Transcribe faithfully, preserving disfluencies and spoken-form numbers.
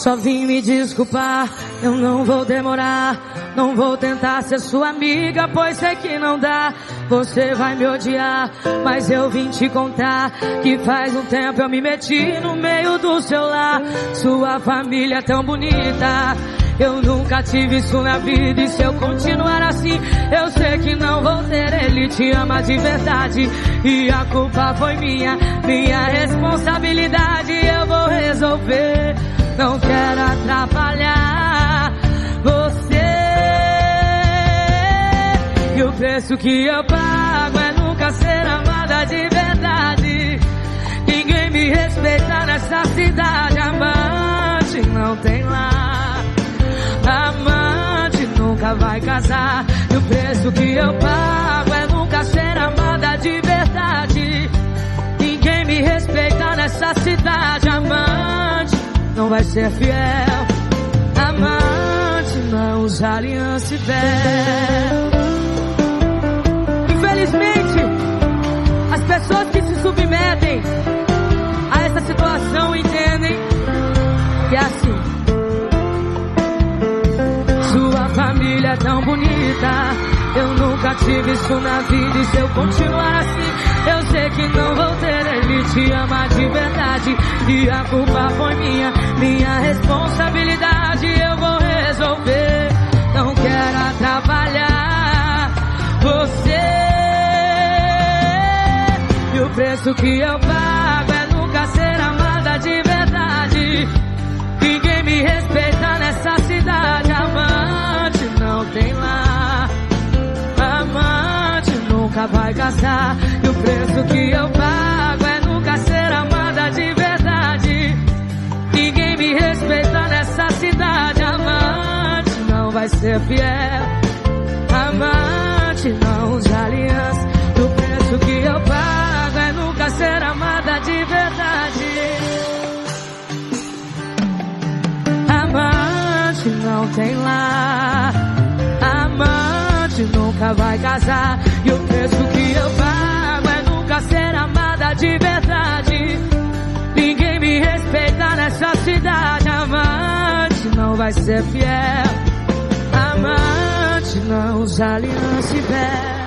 Só vim me desculpar, eu não vou demorar. Não vou tentar ser sua amiga, pois sei que não dá. Você vai me odiar, mas eu vim te contar que faz um tempo eu me meti no meio do seu lar. Sua família é tão bonita, eu nunca tive isso na vida. E se eu continuar assim, eu sei que não vou ter. Ele te ama de verdade e a culpa foi minha, minha responsabilidade. Eu vou resolver, não quero atrapalhar você. E o preço que eu pago é nunca ser amada de verdade. Ninguém me respeita nessa cidade. Amante não tem lá, amante nunca vai casar. E o preço que eu pago é nunca ser amada de verdade. Ninguém me respeita nessa cidade. Amante não vai ser fiel, amante não usa aliança e véu. Infelizmente, as pessoas que se submetem a essa situação entendem que é assim. Sua família é tão bonita, eu nunca tive isso na vida. E se eu continuar assim, eu sei que não vou ter. Ele te ama de verdade e a culpa foi minha, minha responsabilidade. Eu vou resolver, não quero atrapalhar você. E o preço que eu pago é nunca ser amada de verdade. Ninguém me respeita nessa cidade. Amante não tem lá, amante nunca vai casar. E o preço que eu pago é nunca ser amada de verdade. Ninguém me respeita nessa cidade. Amante não vai ser fiel, amante não usa aliança. E o preço que eu pago é nunca ser amada de verdade. Amante não tem lá, amante nunca vai casar. E o preço que eu pago é nunca ser amada de verdade. Ninguém me respeita nessa cidade. Amante não vai ser fiel, amante não usa aliança e véu.